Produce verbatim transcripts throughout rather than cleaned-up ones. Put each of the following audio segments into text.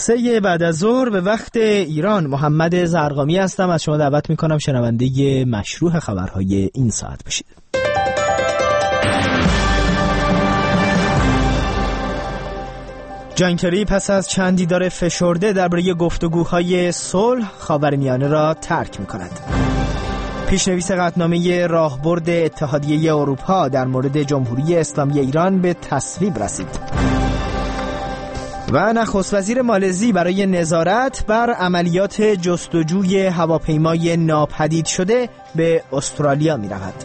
سه بعد از ظهر به وقت ایران، محمد زرقامی هستم. از شما دعوت میکنم شنونده مشروع خبرهای این ساعت باشید. جان کری پس از چند دیدار فشرده درباره گفتگوهای صلح خاورمیانه را ترک میکند. پیشنویس قطعنامه راهبرد اتحادیه اروپا در مورد جمهوری اسلامی ایران به تصویب رسید. و نخست وزیر مالزی برای نظارت بر عملیات جستجوی هواپیمای ناپدید شده به استرالیا می رود.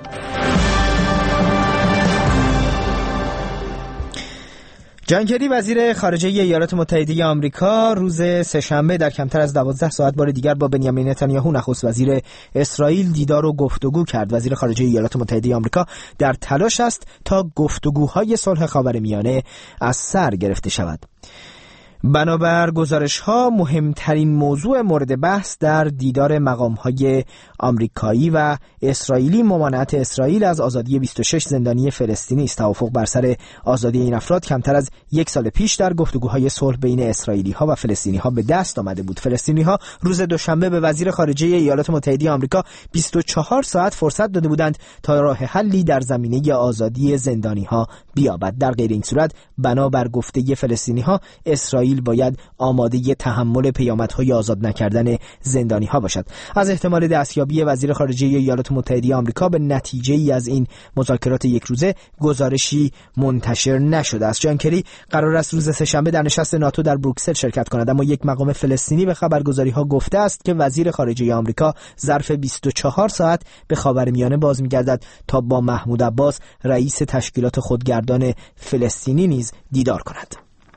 جان کری وزیر خارجه ایالات متحده آمریکا روز سه‌شنبه در کمتر از دوازده ساعت بار دیگر با بنیامین نتانیاهو نخست وزیر اسرائیل دیدار و گفتگو کرد. وزیر خارجه ایالات متحده آمریکا در تلاش است تا گفتگوهای صلح خاورمیانه از سر گرفته شود. بنابر گزارش‌ها مهمترین موضوع مورد بحث در دیدار مقام‌های آمریکایی و اسرائیلی ممانعت اسرائیل از آزادی بیست و شش زندانی فلسطینی است. توافق بر سر آزادی این افراد کمتر از یک سال پیش در گفتگوهای صلح بین اسرائیلی‌ها و فلسطینی‌ها به دست آمده بود. فلسطینی‌ها روز دوشنبه به وزیر خارجه ایالات متحده آمریکا بیست و چهار ساعت فرصت داده بودند تا راه حلی در زمینه آزادی زندانی‌ها بیابد. در غیر این صورت بنابر گفته فلسطینی‌ها اسرائیل باید آماده تحمل پیامدهای آزاد نکردن زندانی‌ها باشد. از احتمال دستیابی وزیر خارجه ایالات متحده آمریکا به نتیجه ای از این مذاکرات یک روزه گزارشی منتشر نشده است. جان کری قرار است روز سه‌شنبه در نشست ناتو در بروکسل شرکت کند، اما یک مقام فلسطینی به خبرگزاری‌ها گفته است که وزیر خارجه آمریکا ظرف بیست و چهار ساعت به خاورمیانه باز می‌گردد تا با محمود عباس رئیس تشکیلات خودگردان فلسطینی نیز دیدار کند.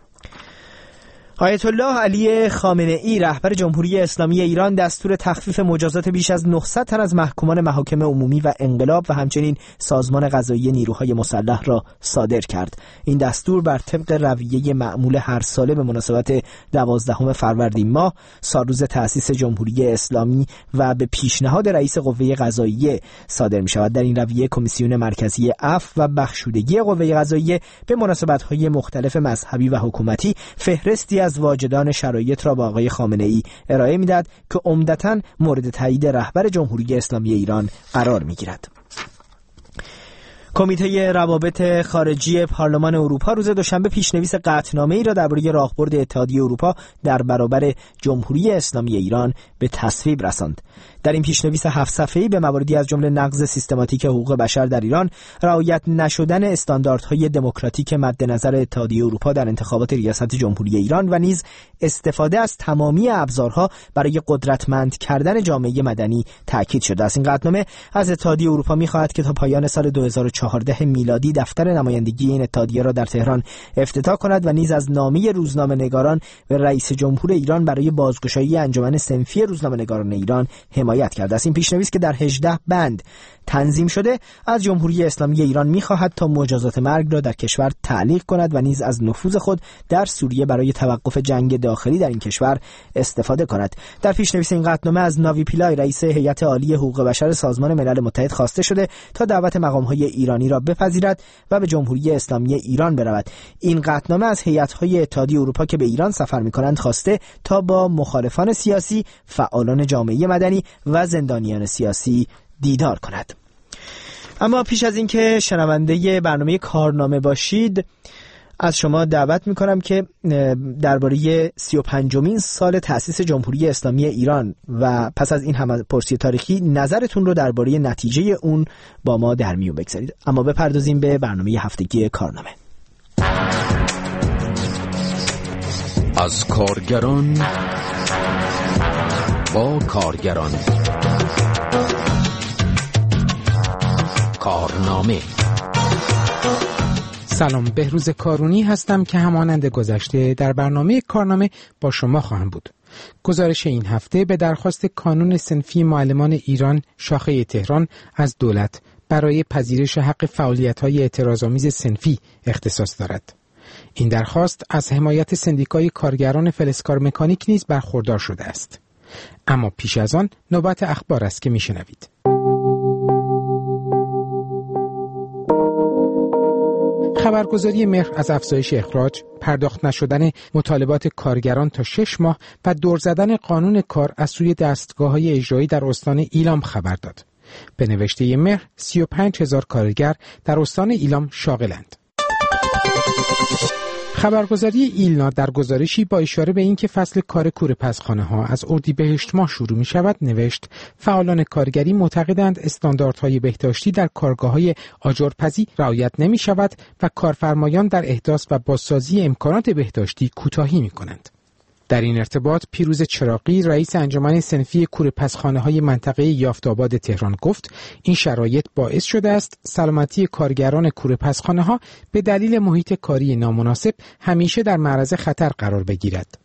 آیت الله علی خامنه ای رهبر جمهوری اسلامی ایران دستور تخفیف مجازات بیش از نهصد تن از محکومان محاکم عمومی و انقلاب و همچنین سازمان قضایی نیروهای مسلح را صادر کرد. این دستور بر طبق رویه معمول هر ساله به مناسبت دوازدهم فروردین ماه سالروز تأسیس جمهوری اسلامی و به پیشنهاد رئیس قوه قضاییه صادر می شود. در این رویه کمیسیون مرکزی عفو و بخشودگی قوه قضاییه به مناسبت‌های مختلف مذهبی و حکومتی فهرستی از واجدان شرایط را با آقای خامنه ای ارائه می‌دهد که عمدتاً مورد تایید رهبر جمهوری اسلامی ایران قرار می‌گیرد. کمیته روابط خارجی پارلمان اروپا روز دوشنبه پیشنویس قطعنامه‌ای را درباره راهبرد اتحادیه اروپا در برابر جمهوری اسلامی ایران به تصویب رساند. در این پیشنویس هفت صفحه‌ای به مواردی از جمله نقض سیستماتیک حقوق بشر در ایران، رعایت نشدن استانداردهای دموکراتیک مد نظر اتحادیه اروپا در انتخابات ریاست جمهوری ایران و نیز استفاده از تمامی ابزارها برای قدرتمند کردن جامعه مدنی تاکید شده است. این قطعنامه از اتحادیه اروپا می‌خواهد که تا پایان سال دو هزار و چهارده میلادی دفتر نمایندگی این اتحادیه را در تهران افتتاح کند و نیز از نامه روزنامه‌نگاران و رئیس جمهور ایران برای بازگشایی انجمن صنفی روزنامه‌نگاران ایران حمایت کرده است. این پیشنویس که در هجده بند تنظیم شده از جمهوری اسلامی ایران می‌خواهد تا مجازات مرگ را در کشور تعلیق کند و نیز از نفوذ خود در سوریه برای توقف جنگ داخلی در این کشور استفاده کند. در پیشنویس این قطعنامه از ناوی پیلای رئیس هیئت عالی حقوق بشر سازمان ملل متحد خواسته شده تا دعوت مقام‌های ایرانی را بپذیرد و به جمهوری اسلامی ایران برود. این قطعنامه از هیئت‌های اتحادیه اروپا که به ایران سفر می‌کنند خواسته تا با مخالفان سیاسی، فعالان جامعه مدنی و زندانیان سیاسی دیدار کند. اما پیش از اینکه شنونده برنامه کارنامه باشید، از شما دعوت میکنم که درباره سی و پنجمین سال تأسیس جمهوری اسلامی ایران و پس از این همه پرسی تاریخی نظرتون رو درباره نتیجه اون با ما در میون بگذارید. اما بپردازیم به برنامه هفتگی کارنامه. از کارگران با کارگران، کارنامه. سلام، بهروز کارونی هستم که همانند گذشته در برنامه کارنامه با شما خواهم بود. گزارش این هفته به درخواست کانون صنفی معلمان ایران شاخه تهران از دولت برای پذیرش حق فعالیت‌های اعتراض‌آمیز صنفی اختصاص دارد. این درخواست از حمایت سندیکای کارگران فلزکار مکانیک نیز برخوردار شده است. اما پیش از آن نوبت اخبار است که میشنوید. خبرگزاری مهر از افزایش اخراج، پرداخت نشدن مطالبات کارگران تا شش ماه و دور زدن قانون کار از سوی دستگاه‌های اجرایی در استان ایلام خبر داد. به نوشته مهر سی و پنج هزار کارگر در استان ایلام شاغلند. خبرگزاری ایلنا در گزارشی با اشاره به اینکه فصل کار کوره‌پزخانه ها از اردیبهشت ماه شروع می شود نوشت فعالان کارگری معتقدند استانداردهای بهداشتی در کارگاه‌های آجرپزی رعایت نمی شود و کارفرمایان در احداث و بازسازی امکانات بهداشتی کوتاهی می کنند. در این ارتباط پیروز چراغی رئیس انجمن صنفی کوره‌پزخانه‌های منطقه یافت‌آباد تهران گفت این شرایط باعث شده است سلامتی کارگران کوره‌پزخانه‌ها به دلیل محیط کاری نامناسب همیشه در معرض خطر قرار بگیرد.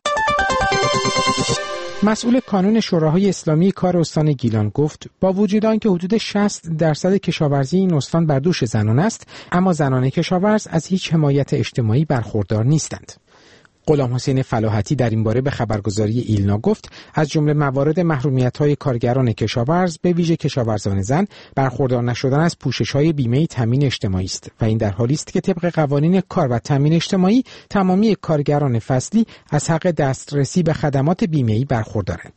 مسئول کانون شوراهای اسلامی کار استان گیلان گفت با وجود آنکه حدود شصت درصد کشاورزی این استان بر دوش زنان است، اما زنان کشاورز از هیچ حمایت اجتماعی برخوردار نیستند. غلام حسین فلاحتی در این باره به خبرگزاری ایلنا گفت از جمله موارد محرومیت‌های کارگران کشاورز به ویژه کشاورزان زن برخوردار نشدن از پوشش‌های بیمه تامین اجتماعی است و این در حالی است که طبق قوانین کار و تامین اجتماعی تمامی کارگران فصلی از حق دسترسی به خدمات بیمه‌ای برخوردارند.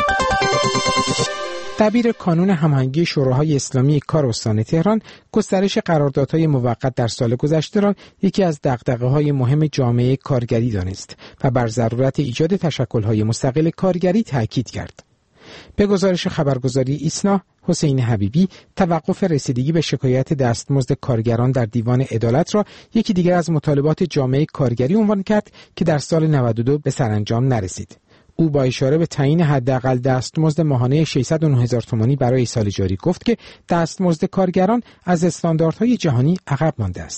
دبیر کانون هماهنگی شوراهای اسلامی کار استان تهران گسترش قراردادهای موقت در سال گذشته را یکی از دغدغه‌های مهم جامعه کارگری دانست و بر ضرورت ایجاد تشکل‌های مستقل کارگری تاکید کرد. به گزارش خبرگزاری ایسنا، حسین حبیبی توقف رسیدگی به شکایت دستمزد کارگران در دیوان عدالت را یکی دیگر از مطالبات جامعه کارگری عنوان کرد که در سال نود و دو به سرانجام نرسید. او با اشاره به تعیین حداقل دستمزد ماهانه ششصد و نه هزار تومانی برای سال جاری گفت که دستمزد کارگران از استانداردهای جهانی عقب مانده است.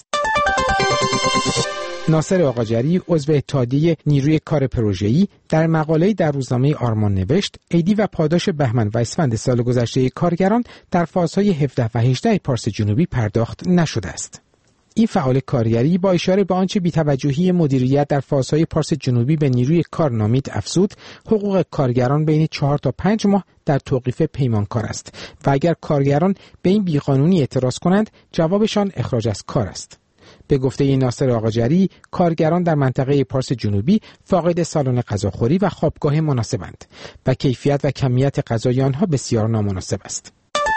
ناصر آقاجری عضو اتحادیه نیروی کار پروژه‌ای در مقاله‌ای در روزنامه آرمان نوشت عیدی و پاداش بهمن و اسفند سال گذشته کارگران در فازهای هفده و هجده پارس جنوبی پرداخت نشده است. این فعال کارگری با اشاره به آنچه بی‌توجهی مدیریت در فازهای پارس جنوبی به نیروی کار نامید افزود، حقوق کارگران بین چهار تا پنج ماه در توقیف پیمانکار است و اگر کارگران به این بیقانونی اعتراض کنند جوابشان اخراج از کار است. به گفته ناصر آقاجری، کارگران در منطقه پارس جنوبی فاقد سالن غذاخوری و خوابگاه مناسبند و کیفیت و کمیت غذای آنها بسیار نامناسب است.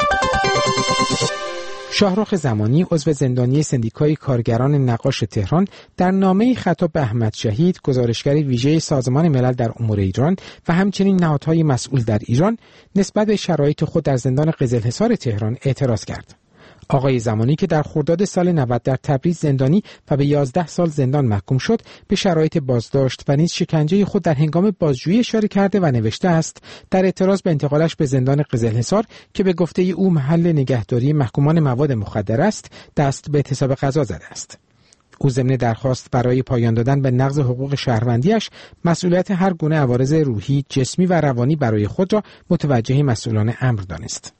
شاهرخ زمانی عضو زندانی سندیکای کارگران نقاش تهران در نامه‌ای خطاب به احمد شهید گزارشگر ویژه سازمان ملل در امور ایران و همچنین نهادهای مسئول در ایران نسبت به شرایط خود در زندان قزلحصار تهران اعتراض کرد. آقای زمانی که در خرداد سال نود در تبریز زندانی و به یازده سال زندان محکوم شد، به شرایط بازداشت و نیز شکنجه خود در هنگام بازجویی اشاره کرده و نوشته است در اعتراض به انتقالش به زندان قزلحصار که به گفته او محل نگهداری محکومان مواد مخدر است، دست به اعتصاب غذا زده است. او ضمن درخواست برای پایان دادن به نقض حقوق شهروندیش مسئولیت هر گونه عوارض روحی، جسمی و روانی برای خود را متوجه مسئولان امر دانست.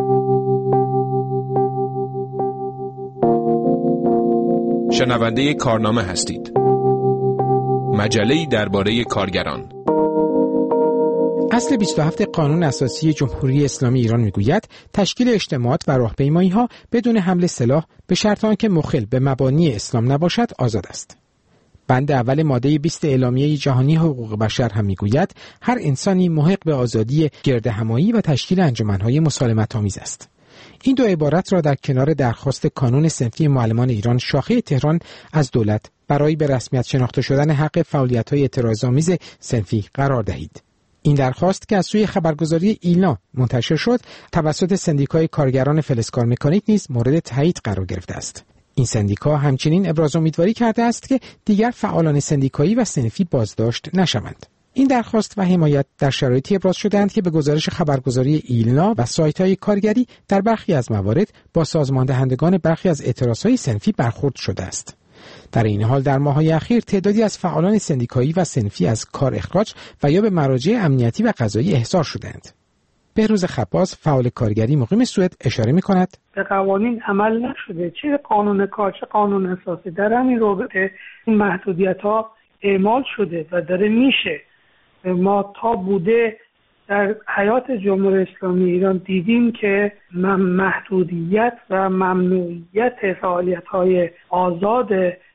شنونده کارنامه هستید. مجله‌ای درباره کارگران. اصل بیست و هفت قانون اساسی جمهوری اسلامی ایران میگوید تشکیل اجتماعات و راهپیمایی‌ها بدون حمل سلاح به شرط آنکه مخل به مبانی اسلام نباشد آزاد است. بند اول ماده بیست اعلامیه جهانی حقوق بشر هم میگوید هر انسانی محق به آزادی گردهمایی و تشکیل انجمن‌های مسالمت‌آمیز است. این دو عبارت را در کنار درخواست کانون صنفی معلمان ایران شاخه تهران از دولت برای به رسمیت شناخته شدن حق فعالیت‌های اعتراض‌آمیز صنفی قرار دهید. این درخواست که از سوی خبرگزاری ایلنا منتشر شد توسط سندیکای کارگران فلزکار مکانیک نیز مورد تایید قرار گرفته است. این سندیکا همچنین ابراز امیدواری کرده است که دیگر فعالان سندیکایی و صنفی بازداشت نشوند. این درخواست و حمایت در شرایطی ابراز شدند که به گزارش خبرگزاری ایلنا و سایت‌های کارگری در برخی از موارد با سازماندهندگان برخی از اعتراضهای صنفی برخورد شده است. در این حال در ماه‌های اخیر تعدادی از فعالان سندیکایی و صنفی از کار اخراج و یا به مراجع امنیتی و قضایی احضار شدند. بهروز خباز فعال کارگری مقیم سوئد اشاره می‌کند به قوانین عمل نشده، چه قانون کار چه قانون اساسی در همین رابطه این محدودیت‌ها اعمال شده و داره میشه. ما تا بوده در حیات جمهوری اسلامی ایران دیدیم که محدودیت و ممنوعیت فعالیت‌های آزاد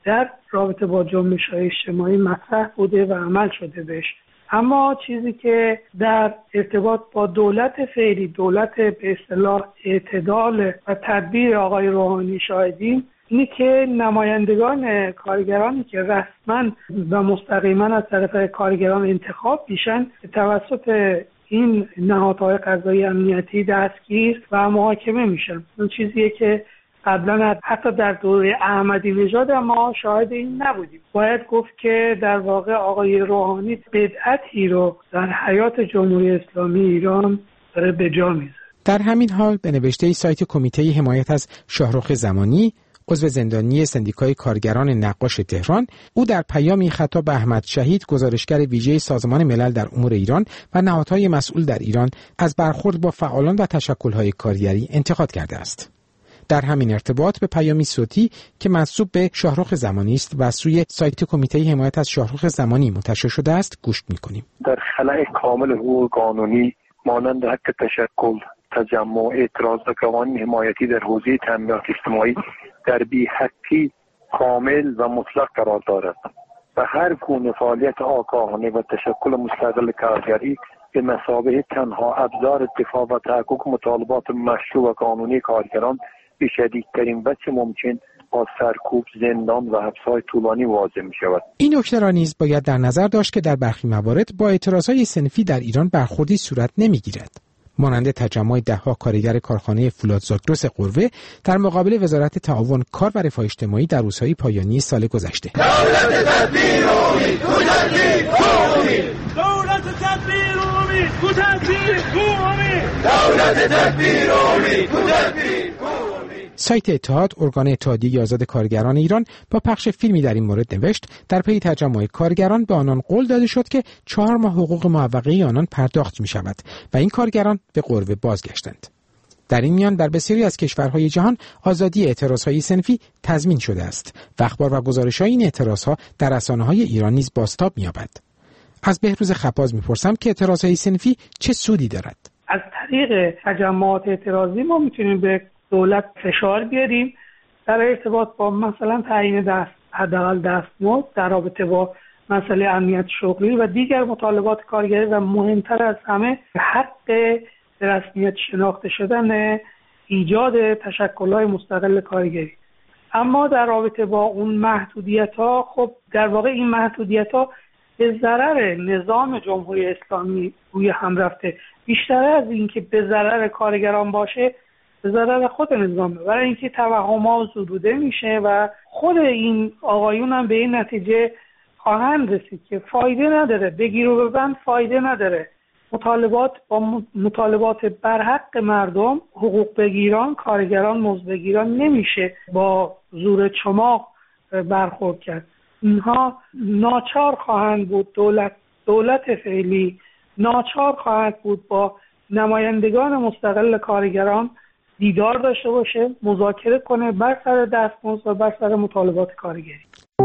در رابطه با جنبش‌های اجتماعی مطرح بوده و عمل شده بهش. اما چیزی که در ارتباط با دولت فعلی، دولت به اصطلاح اعتدال و تدبیر آقای روحانی شاهدیم، اینه که نمایندگان کارگرانی که رسما و مستقیما از طرف کارگران انتخاب میشن توسط این نهادهای قضایی امنیتی دستگیر و محاکمه میشن. اون چیزیه که قبلا حتی در دوره احمدی نژاد ما شاهد این نبودیم. باید گفت که در واقع آقای روحانی بدعتی رو در حیات جمهوری اسلامی ایران داره به جا میذاره. در همین حال به نوشته سایت کمیته حمایت از شاهرخ زمانی، عضو زندانی سندیکای کارگران نقاش تهران، او در پیامی خطاب به احمد شهید، گزارشگر ویژه سازمان ملل در امور ایران و نهادهای مسئول در ایران، از برخورد با فعالان و تشکل‌های کارگری انتقاد کرده است. در همین ارتباط به پیامی صوتی که منسوب به شاهرخ زمانی است و سوی سایت کمیته حمایت از شاهرخ زمانی منتشر شده است گوش می‌کنیم. در خلأ کامل حقوق قانونی مانند حق تشکل، تجمع، اعتراض و قوانین حمایتی در حوزه تامینات اجتماعی در بی‌حقی کامل و مطلق قرار دارد و هر گونه فعالیت آگاهانه و تشکل مستقل کارگری به مثابه تنها ابزار دفاع و تحقق مطالبات مشروع و قانونی کارگران به شدیدترین وجه ممکن با سرکوب، زندان و حبس‌های طولانی واضح می‌شود. این نکته را نیز باید در نظر داشت که در برخی موارد با اعتراضهای صنفی در ایران برخوردی صورت نمی‌گیرد. مانند تجمع ده‌ها کارگر کارخانه فولاد زاگرس قروه در مقابل وزارت تعاون کار و رفاه اجتماعی در روزهای پایانی سال گذشته. دولت تدبیر امید، تدبیر امید. دولت تدبیر امید، تدبیر امید. دولت تدبیر امید، تدبیر امید. سایت اتحاد، ارگان اتحادیه آزاد کارگران ایران، با پخش فیلمی در این مورد نوشت در پی تجمع کارگران به آنان قول داده شد که چهار ماه حقوق معوقه آنان پرداخت می شود و این کارگران به قروه بازگشتند. در این میان در بسیاری از کشورهای جهان آزادی اعتراضهای صنفی تضمین شده است و اخبار و گزارش‌های این اعتراضها در رسانه‌های ایران نیز بازتاب می‌یابد. از بهروز خپاز می‌پرسم که اعتراضهای صنفی چه سودی دارد؟ از طریق تجمعات اعتراضی ما می‌تونیم به دولت فشار بیاریم در ارتباط با مثلا تعیین دست حداقل دستمزد در رابطه با مسئله امنیت شغلی و دیگر مطالبات کارگری و مهمتر از همه حق به رسمیت شناخته شدن ایجاد تشکل‌های مستقل کارگری. اما در رابطه با اون محدودیت‌ها، خب در واقع این محدودیت‌ها به ضرر نظام جمهوری اسلامی روی هم رفته، بیشتر از اینکه به ضرر کارگران باشه به ضرر خود نظامه، برای اینکه توهم‌ها زدوده میشه و خود این آقایون هم به این نتیجه خواهند رسید که فایده نداره، بگیر و ببند فایده نداره. مطالبات با مطالبات برحق مردم، حقوق بگیران، کارگران، مزدبگیران نمیشه با زور چماق برخورد کرد. اینها ناچار خواهند بود، دولت دولت فعلی ناچار خواهد بود با نمایندگان مستقل کارگران دیدار داشته باشه، مذاکره کنه بر سر دستمزد و بر سر مطالبات کارگری.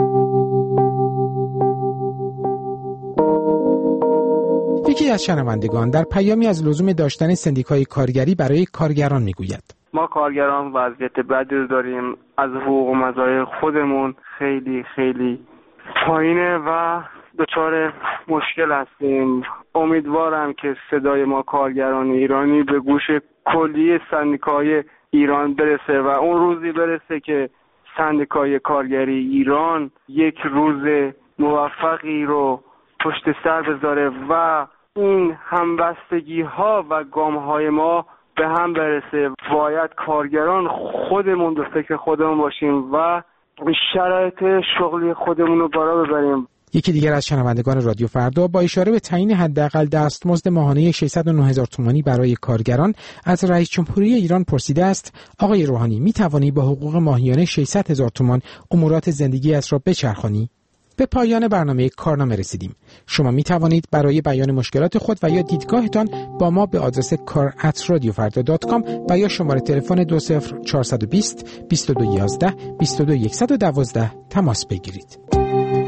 یکی از شنوندگان در پیامی از لزوم داشتن سندیکای کارگری برای کارگران میگوید: ما کارگران وضعیت بدی رو داریم، از حقوق و مزایای خودمون خیلی خیلی پایینه و دچار مشکل هستیم. امیدوارم که صدای ما کارگران ایرانی به گوش کلیه سندیکای ایران برسه و اون روزی برسه که سندیکای کارگری ایران یک روز موفقی رو پشت سر بذاره و این همبستگی ها و گام های ما به هم برسه. باید کارگران خودمون به فکر خودمون باشیم و شرایط شغلی خودمون رو بالا ببریم. یکی دیگر از شنوندگان رادیو فردا با اشاره به تعیین حداقل دستمزد ماهانه ششصد و نه هزار تومانی برای کارگران از رئیس جمهوری ایران پرسیده است: آقای روحانی، می توانی با حقوق ماهیانه ششصد هزار تومان امورات زندگیت را بچرخانی؟ به پایان برنامه کارنامه رسیدیم. شما می توانید برای بیان مشکلات خود و یا دیدگاهتان با ما به آدرس کار ات رادیو فردا دات کام و یا شماره تلفن دو صفر چهارصد و بیست بیست و دو یازده بیست و دو صد و دوازده تماس بگیرید.